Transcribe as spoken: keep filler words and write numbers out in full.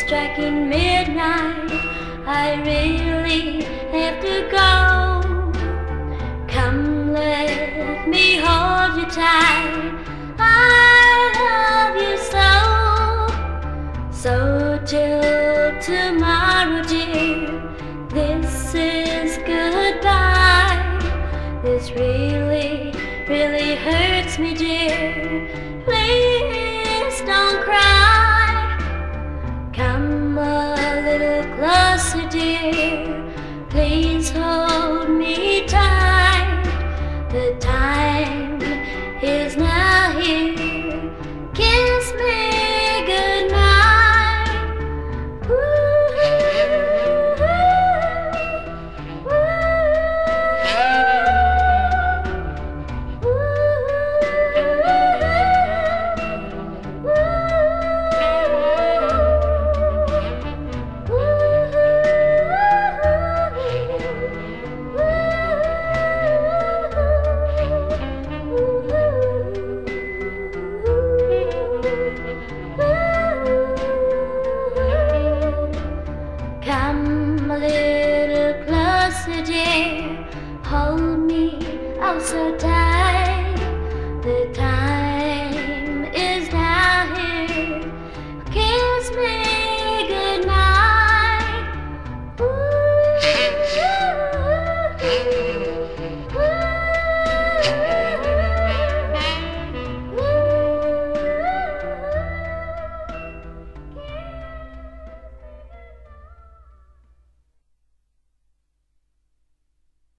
striking midnight. I really have to go. Come, let me hold you tight. I love you so. So till tomorrow, dear, this is goodbye. This really, really hurts me, dear. Please don't cry. Come a little closer, dear. Please hold me tight. The time is now here. Kiss me goodnight. Ooh, ooh, come a little closer, dear. Hold me oh so tight. The time